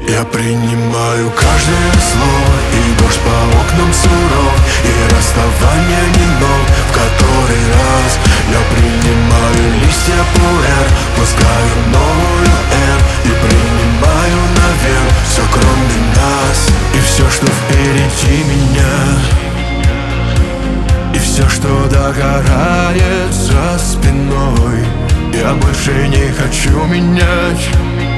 Я принимаю каждое слово, и дождь по окнам суров, и расставание немного в который раз. Я принимаю листья пуэр, пускаю новую эр, и принимаю наверх все кроме нас. И все, что впереди меня, и все, что догорает за спиной, я больше не хочу менять.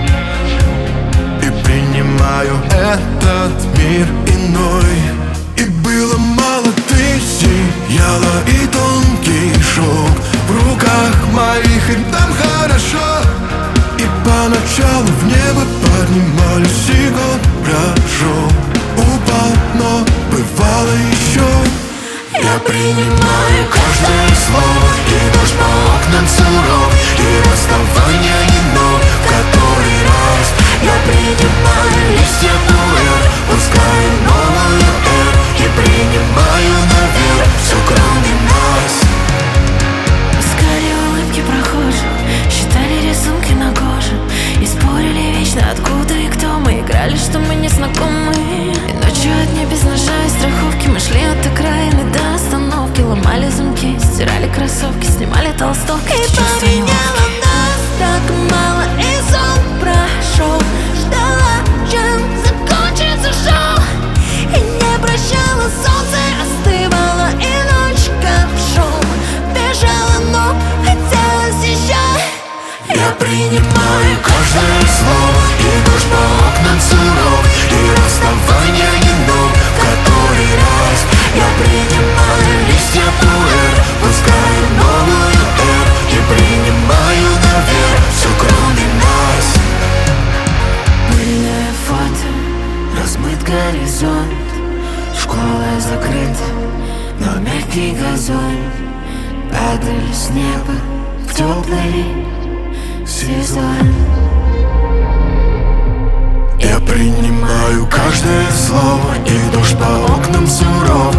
И принимаю этот мир иной. И было мало, ты сияла, и тонкий шелк в руках моих, и там хорошо. И поначалу в небо поднимались, и год прошел, упал, но бывало еще. Я принимаю каждое слово, и дождь по окнам суров, и расставание немного в который раз. Я принимаю листья пуэр, пускаю новую эр, и принимаю наверх все кроме нас. Искали улыбки прохожих, считали рисунки на коже, и спорили вечно, откуда и кто мы. Играли, что мы не знакомы, и ночью одни без ножа и страховки мы шли от окраины до остановки. Ломали замки, стирали кроссовки, снимали толстовки. И поменяло нас так мало, и сон прошел. Ждала, чем закончится шоу, и не прощала солнце, остывала, и ночь как в шоу. Бежала, но хотелось еще. Я принимаю каждое слово, и дождь по окнам суров, и расставание немного в который раз. Я принимаю листья пуэр, пускаю новую эр, и принимаю наверх все кроме нас. Пыльное фото, размыт горизонт, школа закрыта, но мягкий газон. Падали с неба в теплый сезон. Я принимаю каждое слово, и дождь по окнам суров,